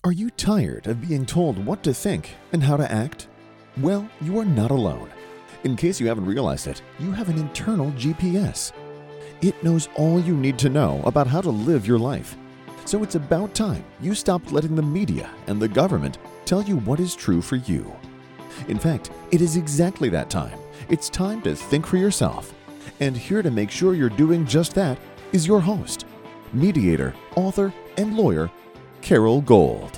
Are you tired of being told what to think and how to act? Well, you are not alone. In case you haven't realized it, you have an internal GPS. It knows all you need to know about how to live your life. So it's about time you stopped letting the media and the government tell you what is true for you. In fact, it is exactly that time. It's time to think for yourself. And here to make sure you're doing just that is your host, mediator, author, and lawyer, Carol Gold.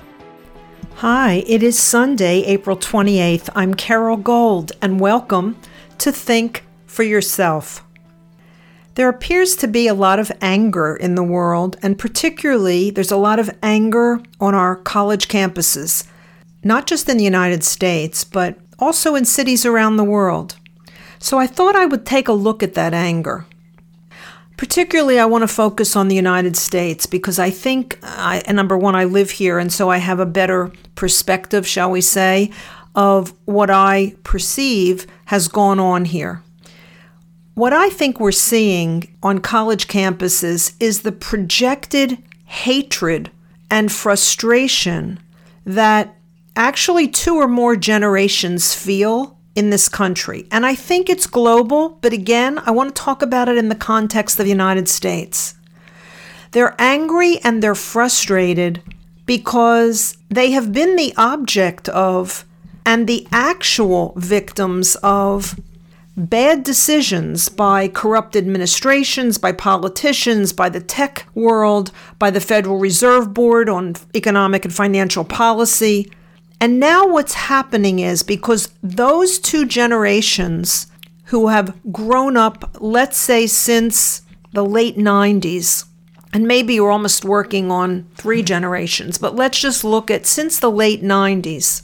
Hi, it is Sunday, April 28th. I'm Carol Gold, and welcome to Think for Yourself. There appears to be a lot of anger in the world, and particularly there's a lot of anger on our college campuses, not just in the United States, but also in cities around the world. So I thought I would take a look at that anger. Particularly, I want to focus on the United States because I think, number one, I live here, and so I have a better perspective, shall we say, of what I perceive has gone on here. What I think we're seeing on college campuses is the projected hatred and frustration that actually two or more generations feel in this country. And I think it's global, but again, I want to talk about it in the context of the United States. They're angry and they're frustrated because they have been the object of and the actual victims of bad decisions by corrupt administrations, by politicians, by the tech world, by the Federal Reserve Board on economic and financial policy. And now what's happening is because those two generations who have grown up, let's say since the late 90s, and maybe you're almost working on 3 generations, but let's just look at since the late 90s.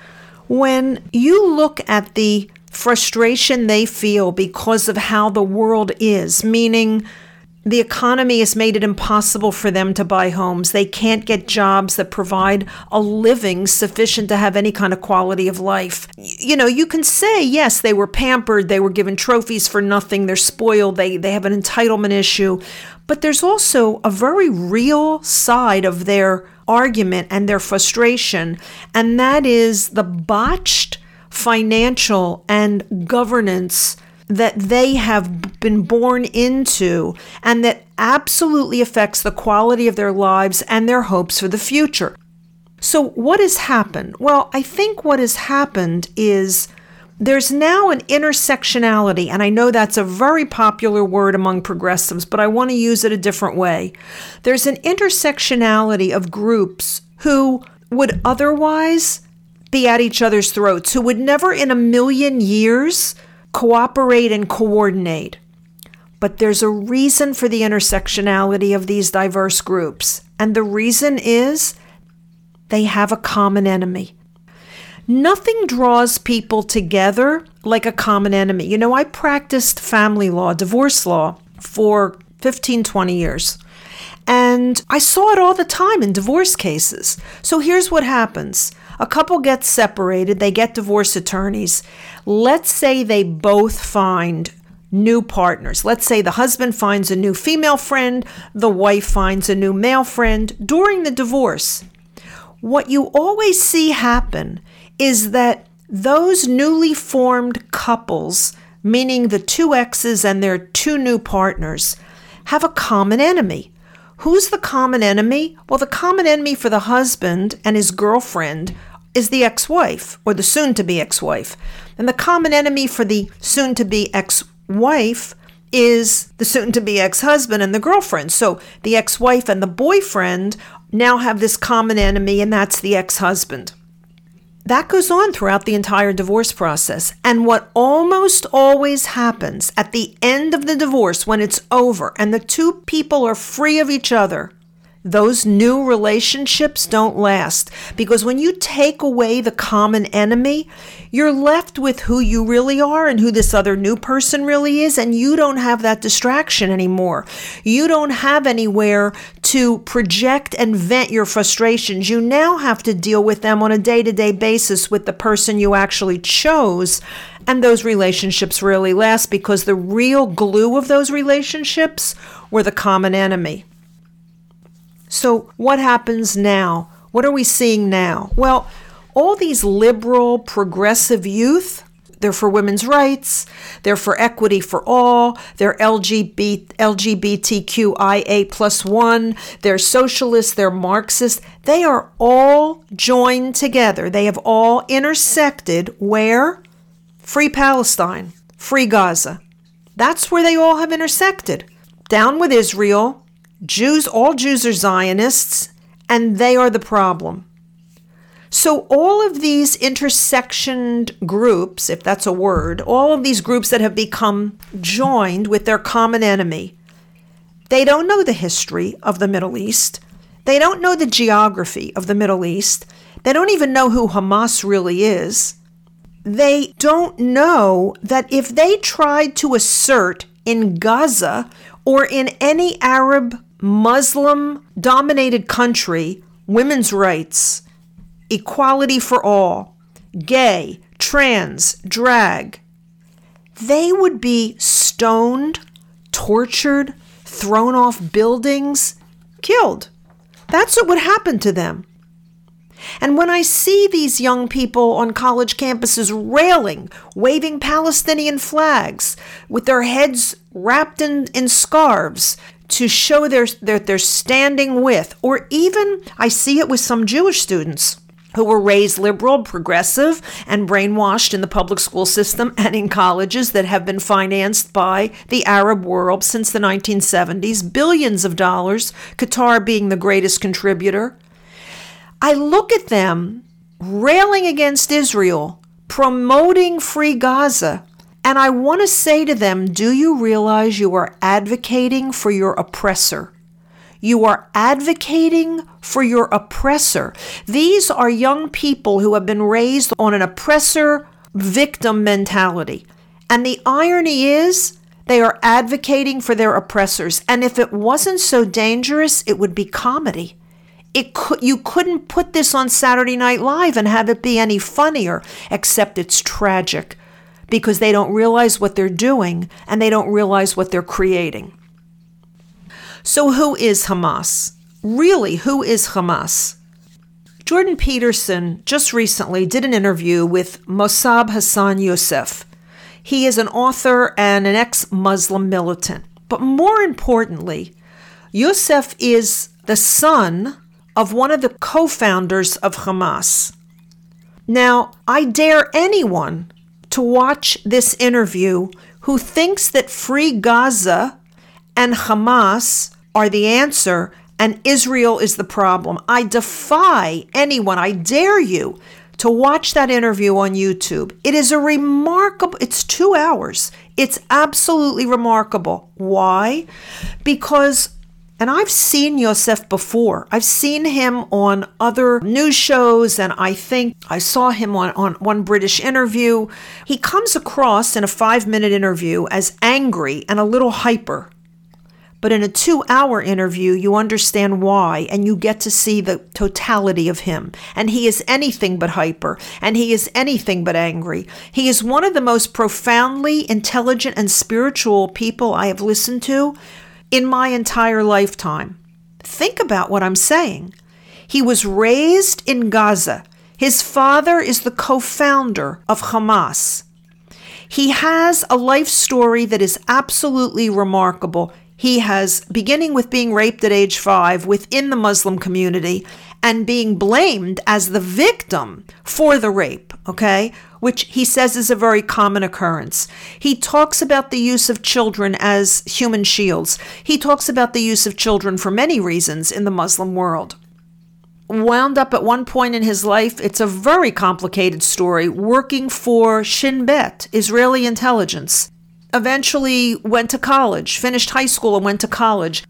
When you look at the frustration they feel because of how the world is, meaning the economy has made it impossible for them to buy homes. They can't get jobs that provide a living sufficient to have any kind of quality of life. You know, you can say, yes, they were pampered, they were given trophies for nothing, they're spoiled, they have an entitlement issue. But there's also a very real side of their argument and their frustration, and that is the botched financial and governance that they have been born into and that absolutely affects the quality of their lives and their hopes for the future. So what has happened? Well, I think what has happened is there's now an intersectionality, and I know that's a very popular word among progressives, but I want to use it a different way. There's an intersectionality of groups who would otherwise be at each other's throats, who would never in a million years cooperate and coordinate. But there's a reason for the intersectionality of these diverse groups. And the reason is they have a common enemy. Nothing draws people together like a common enemy. You know, I practiced family law, divorce law, for 15, 20 years. And I saw it all the time in divorce cases. So here's what happens. A couple gets separated, they get divorce attorneys. Let's say they both find new partners. Let's say the husband finds a new female friend, the wife finds a new male friend during the divorce. What you always see happen is that those newly formed couples, meaning the two exes and their two new partners, have a common enemy. Who's the common enemy? Well, the common enemy for the husband and his girlfriend is the ex-wife or the soon-to-be ex-wife. And the common enemy for the soon-to-be ex-wife is the soon-to-be ex-husband and the girlfriend. So the ex-wife and the boyfriend now have this common enemy, and that's the ex-husband. That goes on throughout the entire divorce process. And what almost always happens at the end of the divorce, when it's over and the two people are free of each other, those new relationships don't last. Because when you take away the common enemy, you're left with who you really are and who this other new person really is, and you don't have that distraction anymore. You don't have anywhere to project and vent your frustrations. You now have to deal with them on a day-to-day basis with the person you actually chose, and those relationships really last because the real glue of those relationships were the common enemy. So what happens now What are we seeing now? Well, all these liberal, progressive youth, they're for women's rights, they're for equity for all, they're LGBTQIA+1, they're socialists, they're Marxists. They are all joined together. They have all intersected where? Free Palestine, free Gaza. That's where they all have intersected. Down with Israel, Jews, all Jews are Zionists, and they are the problem. So all of these intersectioned groups, if that's a word, all of these groups that have become joined with their common enemy, they don't know the history of the Middle East. They don't know the geography of the Middle East. They don't even know who Hamas really is. They don't know that if they tried to assert in Gaza or in any Arab, Muslim-dominated country women's rights, equality for all, gay, trans, drag, they would be stoned, tortured, thrown off buildings, killed. That's what would happen to them. And when I see these young people on college campuses railing, waving Palestinian flags, with their heads wrapped in scarves to show that they're standing with, or even I see it with some Jewish students who were raised liberal, progressive, and brainwashed in the public school system and in colleges that have been financed by the Arab world since the 1970s, billions of dollars, Qatar being the greatest contributor. I look at them railing against Israel, promoting free Gaza, and I want to say to them, do you realize you are advocating for your oppressor? You are advocating for your oppressor. These are young people who have been raised on an oppressor-victim mentality. And the irony is they are advocating for their oppressors. And if it wasn't so dangerous, it would be comedy. You couldn't put this on Saturday Night Live and have it be any funnier, except it's tragic because they don't realize what they're doing and they don't realize what they're creating. So who is Hamas? Really, who is Hamas? Jordan Peterson just recently did an interview with Mossab Hassan Youssef. He is an author and an ex-Muslim militant. But more importantly, Youssef is the son of one of the co-founders of Hamas. Now, I dare anyone to watch this interview who thinks that free Gaza and Hamas are the answer and Israel is the problem. I defy anyone, I dare you to watch that interview on YouTube. It is it's 2 hours. It's absolutely remarkable. Why? Because, and I've seen Youssef before. I've seen him on other news shows, and I think I saw him on one British interview. He comes across in a 5-minute interview as angry and a little hyper. But in a 2-hour interview, you understand why, and you get to see the totality of him. And he is anything but hyper, and he is anything but angry. He is one of the most profoundly intelligent and spiritual people I have listened to in my entire lifetime. Think about what I'm saying. He was raised in Gaza. His father is the co-founder of Hamas. He has a life story that is absolutely remarkable. He has, beginning with being raped at age 5 within the Muslim community and being blamed as the victim for the rape, okay, which he says is a very common occurrence. He talks about the use of children as human shields. He talks about the use of children for many reasons in the Muslim world. Wound up at one point in his life, it's a very complicated story, working for Shin Bet, Israeli intelligence. Eventually went to college, finished high school and went to college.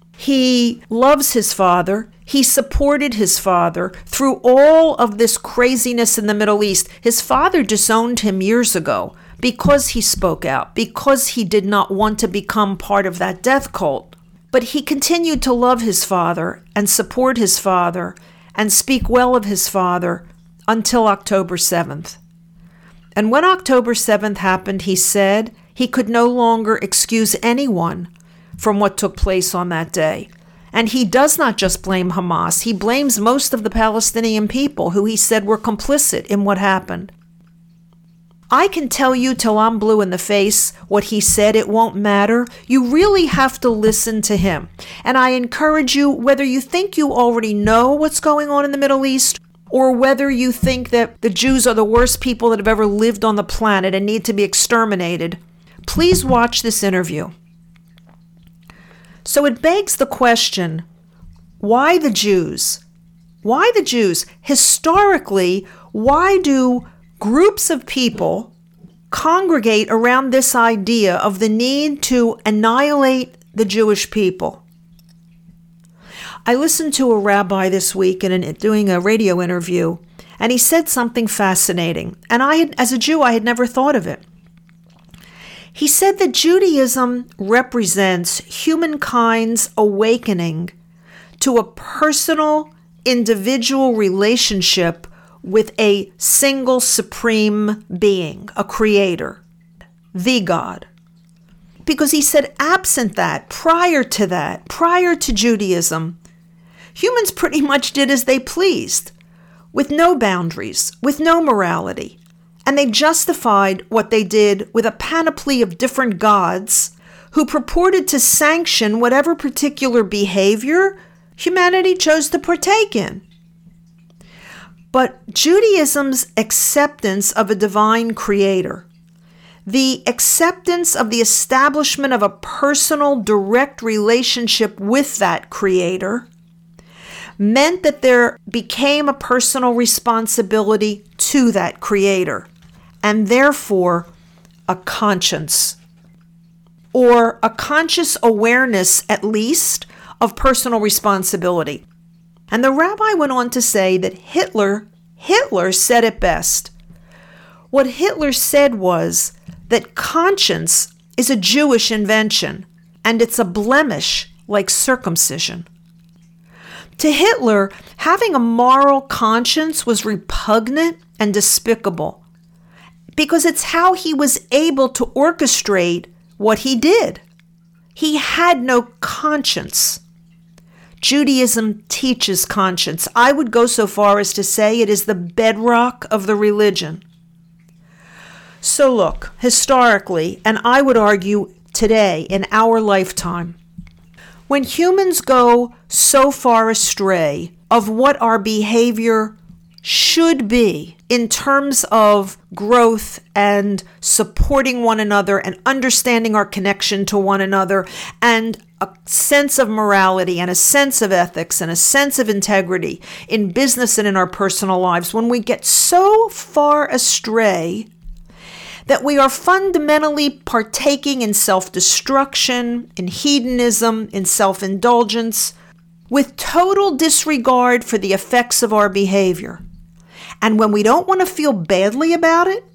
He loves his father. He supported his father through all of this craziness in the Middle East. His father disowned him years ago because he spoke out, because he did not want to become part of that death cult. But he continued to love his father and support his father and speak well of his father until October 7th. And when October 7th happened, he said he could no longer excuse anyone from what took place on that day. And he does not just blame Hamas. He blames most of the Palestinian people who he said were complicit in what happened. I can tell you till I'm blue in the face what he said. It won't matter. You really have to listen to him. And I encourage you, whether you think you already know what's going on in the Middle East, or whether you think that the Jews are the worst people that have ever lived on the planet and need to be exterminated, please watch this interview. So it begs the question, why the Jews? Why the Jews? Historically, why do groups of people congregate around this idea of the need to annihilate the Jewish people? I listened to a rabbi this week doing a radio interview, and he said something fascinating. And as a Jew, I had never thought of it. He said that Judaism represents humankind's awakening to a personal, individual relationship with a single supreme being, a creator, the God. Because he said absent that, prior to Judaism, humans pretty much did as they pleased, with no boundaries, with no morality. And they justified what they did with a panoply of different gods who purported to sanction whatever particular behavior humanity chose to partake in. But Judaism's acceptance of a divine creator, the acceptance of the establishment of a personal, direct relationship with that creator, meant that there became a personal responsibility to that creator, and therefore a conscience, or a conscious awareness, at least, of personal responsibility. And the rabbi went on to say that Hitler said it best. What Hitler said was that conscience is a Jewish invention, and it's a blemish like circumcision. To Hitler, having a moral conscience was repugnant and despicable, because it's how he was able to orchestrate what he did. He had no conscience. Judaism teaches conscience. I would go so far as to say it is the bedrock of the religion. So look, historically, and I would argue today, in our lifetime, when humans go so far astray of what our behavior should be in terms of growth and supporting one another and understanding our connection to one another and a sense of morality and a sense of ethics and a sense of integrity in business and in our personal lives, when we get so far astray that we are fundamentally partaking in self-destruction, in hedonism, in self-indulgence, with total disregard for the effects of our behavior. And when we don't want to feel badly about it,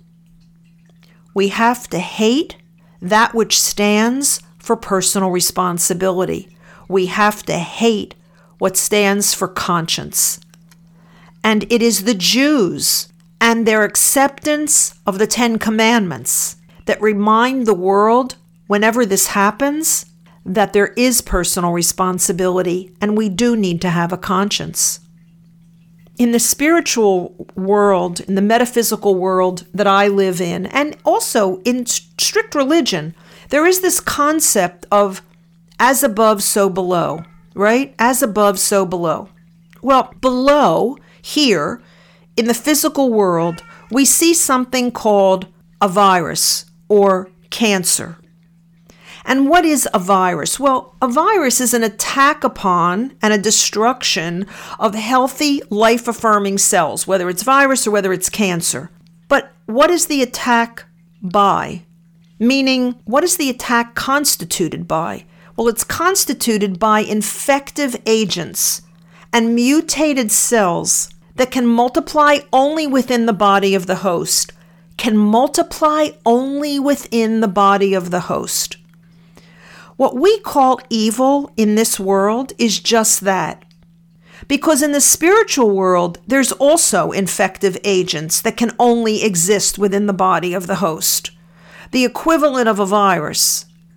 we have to hate that which stands for personal responsibility. We have to hate what stands for conscience. And it is the Jews and their acceptance of the Ten Commandments that remind the world, whenever this happens, that there is personal responsibility and we do need to have a conscience. In the spiritual world, in the metaphysical world that I live in, and also in strict religion, there is this concept of as above, so below, right? As above, so below. Well, below, here, in the physical world, we see something called a virus or cancer. And what is a virus? Well, a virus is an attack upon and a destruction of healthy, life-affirming cells, whether it's virus or whether it's cancer. But what is the attack by? Meaning, what is the attack constituted by? Well, it's constituted by infective agents and mutated cells that can multiply only within the body of the host, can multiply only within the body of the host. What we call evil in this world is just that. Because in the spiritual world, there's also infective agents that can only exist within the body of the host, the equivalent of a virus.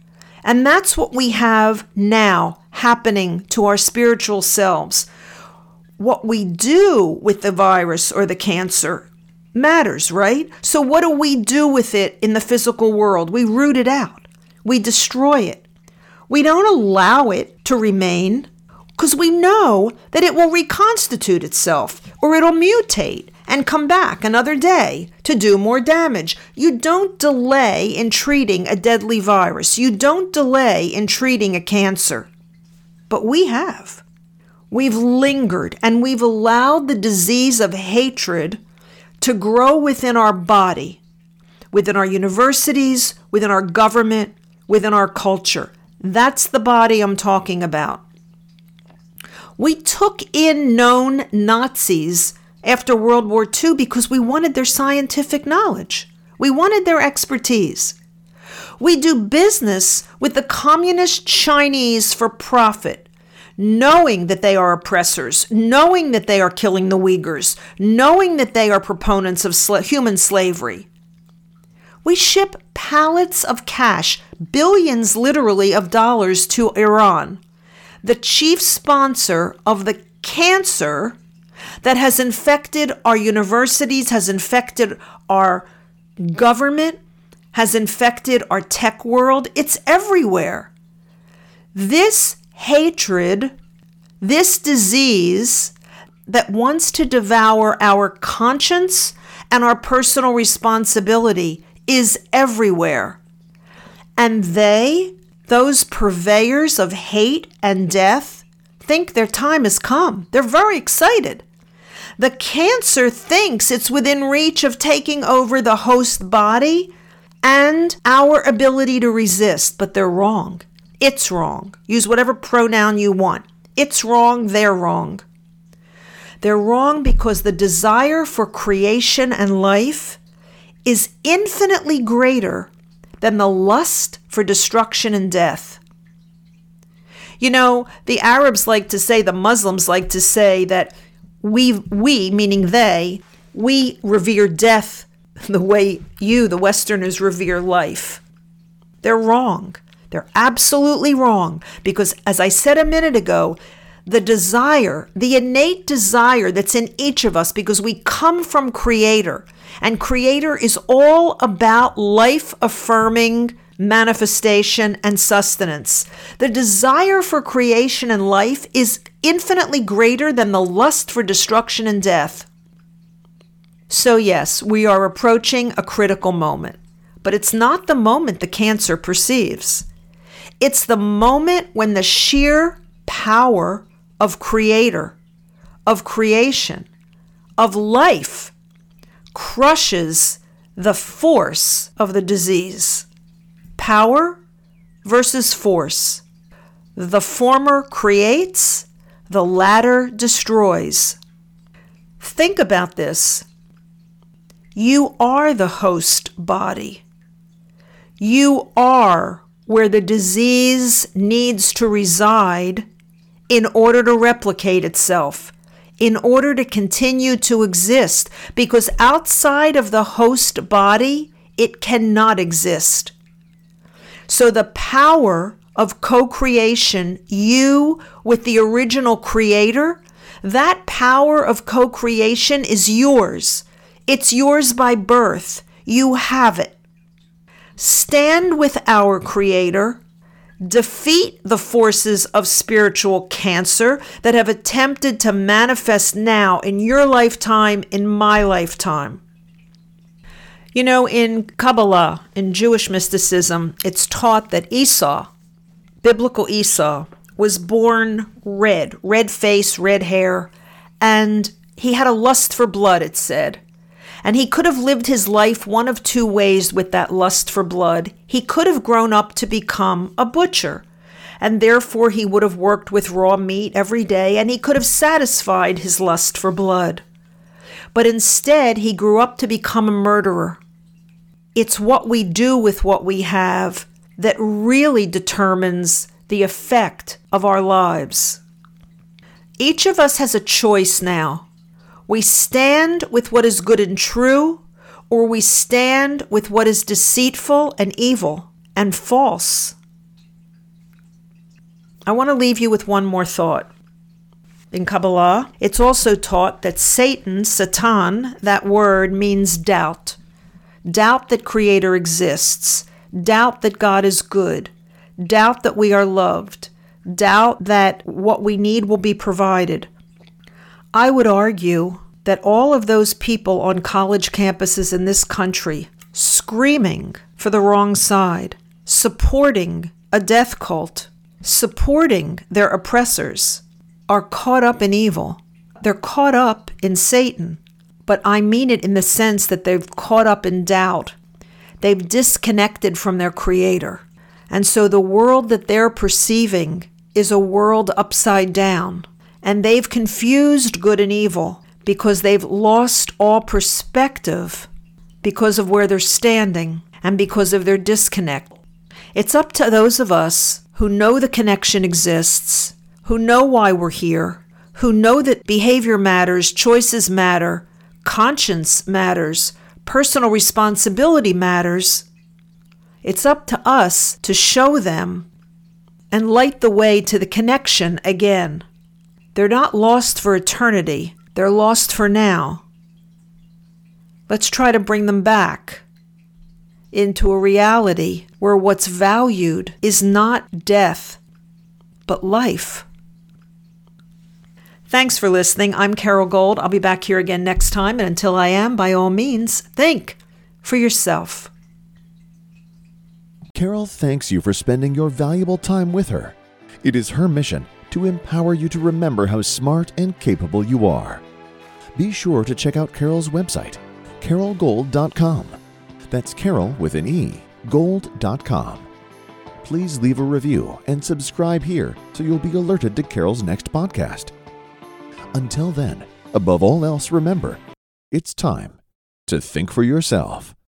And that's what we have now happening to our spiritual selves. What we do with the virus or the cancer matters, right? So what do we do with it in the physical world? We root it out. We destroy it. We don't allow it to remain because we know that it will reconstitute itself or it'll mutate and come back another day to do more damage. You don't delay in treating a deadly virus. You don't delay in treating a cancer. But we have. We've lingered and we've allowed the disease of hatred to grow within our body, within our universities, within our government, within our culture. That's the body I'm talking about. We took in known Nazis after World War II because we wanted their scientific knowledge. We wanted their expertise. We do business with the communist Chinese for profit, knowing that they are oppressors, knowing that they are killing the Uyghurs, knowing that they are proponents of human slavery. We ship pallets of cash, billions literally of dollars to Iran, the chief sponsor of the cancer that has infected our universities, has infected our government, has infected our tech world. It's everywhere. This hatred, this disease that wants to devour our conscience and our personal responsibility is everywhere. And those purveyors of hate and death, think their time has come. They're very excited. The cancer thinks it's within reach of taking over the host body and our ability to resist, but they're wrong. It's wrong. Use whatever pronoun you want. It's wrong, they're wrong. They're wrong because the desire for creation and life is infinitely greater than the lust for destruction and death. You know, the Arabs like to say, the Muslims like to say that we, meaning they, we revere death the way you, the Westerners, revere life. They're wrong. They're absolutely wrong. Because as I said a minute ago, the desire, the innate desire that's in each of us, because we come from Creator, and Creator is all about life-affirming manifestation and sustenance. The desire for creation and life is infinitely greater than the lust for destruction and death. So yes, we are approaching a critical moment, but it's not the moment the cancer perceives. It's the moment when the sheer power of Creator, of creation, of life crushes the force of the disease. Power versus force. The former creates, the latter destroys. Think about this. You are the host body. You are where the disease needs to reside in order to replicate itself, in order to continue to exist, because outside of the host body, it cannot exist. So the power of co-creation, you with the original Creator, that power of co-creation is yours. It's yours by birth. You have it. Stand with our Creator. Defeat the forces of spiritual cancer that have attempted to manifest now in your lifetime, in my lifetime. You know, in Kabbalah, in Jewish mysticism, it's taught that Esau, biblical Esau, was born red face, red hair, and he had a lust for blood, it said. And he could have lived his life one of two ways with that lust for blood. He could have grown up to become a butcher, and therefore he would have worked with raw meat every day, and he could have satisfied his lust for blood. But instead, he grew up to become a murderer. It's what we do with what we have that really determines the effect of our lives. Each of us has a choice now. We stand with what is good and true, or we stand with what is deceitful and evil and false. I want to leave you with one more thought. In Kabbalah, it's also taught that Satan, that word means doubt. Doubt that Creator exists. Doubt that God is good. Doubt that we are loved. Doubt that what we need will be provided. I would argue that all of those people on college campuses in this country screaming for the wrong side, supporting a death cult, supporting their oppressors, are caught up in evil. They're caught up in Satan, but I mean it in the sense that they've caught up in doubt. They've disconnected from their Creator. And so the world that they're perceiving is a world upside down. And they've confused good and evil because they've lost all perspective because of where they're standing and because of their disconnect. It's up to those of us who know the connection exists, who know why we're here, who know that behavior matters, choices matter, conscience matters, personal responsibility matters. It's up to us to show them and light the way to the connection again. They're not lost for eternity. They're lost for now. Let's try to bring them back into a reality where what's valued is not death, but life. Thanks for listening. I'm Carol Gold. I'll be back here again next time. And until I am, by all means, think for yourself. Carol thanks you for spending your valuable time with her. It is her mission to empower you to remember how smart and capable you are. Be sure to check out Carol's website, carolgold.com. That's Carol with an E, gold.com. Please leave a review and subscribe here so you'll be alerted to Carol's next podcast. Until then, above all else, remember, it's time to think for yourself.